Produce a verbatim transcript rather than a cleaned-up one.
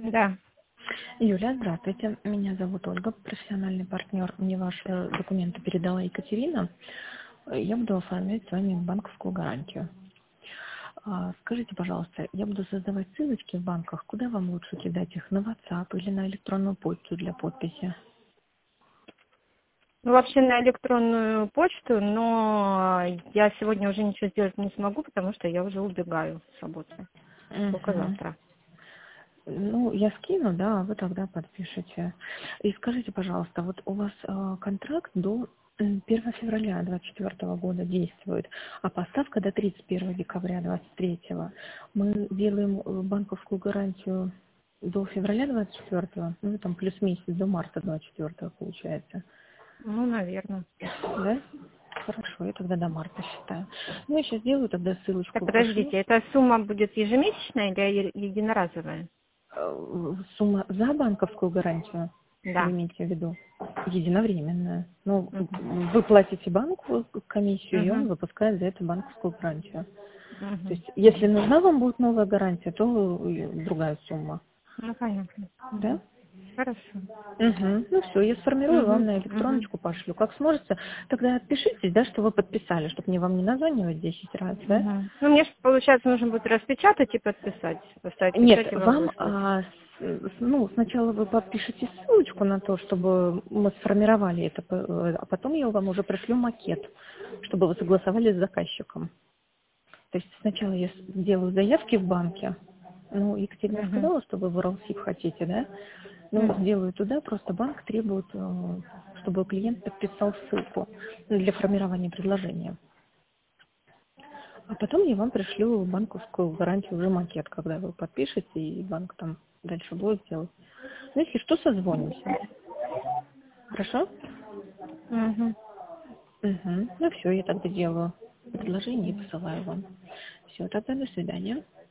Да. Юля, здравствуйте. Меня зовут Ольга, профессиональный партнер. Мне ваши документы передала Екатерина. Я буду оформлять с вами банковскую гарантию. А, Скажите, пожалуйста, я буду создавать ссылочки в банках. Куда вам лучше кидать их? На WhatsApp или на электронную почту для подписи? Ну, вообще на электронную почту, но я сегодня уже ничего сделать не смогу, потому что я уже убегаю с работы. Только Мгм. завтра. Ну, я скину, да, а вы тогда подпишите. И скажите, пожалуйста, вот у вас э, контракт до м, первого февраля двадцать четвёртого года действует, а поставка до тридцать первого декабря двадцать третьего. Мы делаем э, банковскую гарантию до февраля двадцать четвёртого, ну, там плюс месяц до марта двадцать четвёртого получается. Ну, наверное. Да? Хорошо, я тогда до марта считаю. Ну, я сейчас сделаю, тогда Так, ссылочку пошлю. подождите, эта сумма будет ежемесячная или е- единоразовая? Э, Сумма за банковскую гарантию, вы Да. имеете в виду? Единовременная. Ну, Угу. вы платите банку комиссию, и он Угу. выпускает за это банковскую гарантию. То Угу. есть, если нужна вам будет новая гарантия, то другая сумма. Ну, понятно. Да? Угу. Хорошо. Угу. Ну все, я сформирую, вам Угу. на Угу. электроночку пошлю. Как сможете, тогда отпишитесь, да, что вы подписали, чтобы мне вам не названивать десять раз, да? Угу. Ну, мне, ж, получается, нужно будет распечатать и подписать. Поставить Нет, печать и вам вам, выслать. а, с- с- ну, сначала вы подпишите ссылочку на то, чтобы мы сформировали это, п- э, а потом я вам уже пришлю макет, чтобы вы согласовали с заказчиком. То есть сначала я с- сделаю заявки в банке. Ну, Екатерина Угу. сказала, что вы в Уралсиб хотите, да? Ну, Угу. сделаю туда, просто банк требует, э, чтобы клиент подписал ссылку для формирования предложения. А потом я вам пришлю банковскую гарантию, уже макет, когда вы подпишете, и банк там дальше будет делать. Ну, если что, созвонимся. Хорошо? Угу. Угу. Ну все, я тогда делаю предложение и посылаю вам. Все, тогда до свидания.